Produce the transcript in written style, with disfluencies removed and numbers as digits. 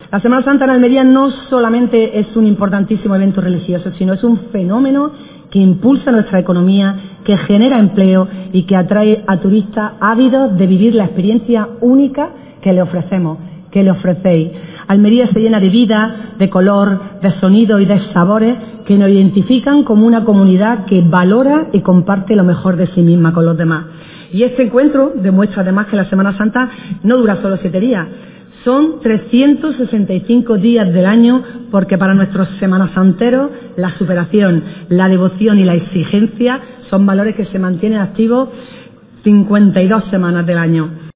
La Semana Santa en Almería no solamente es un importantísimo evento religioso, sino es un fenómeno que impulsa nuestra economía, que genera empleo y que atrae a turistas ávidos de vivir la experiencia única que le ofrecemos, que le ofrecéis. Almería se llena de vida, de color, de sonido y de sabores que nos identifican como una comunidad que valora y comparte lo mejor de sí misma con los demás. Y este encuentro demuestra además que la Semana Santa no dura solo 7 días, son 365 días del año, porque para nuestros semanasanteros la superación, la devoción y la exigencia son valores que se mantienen activos 52 semanas del año.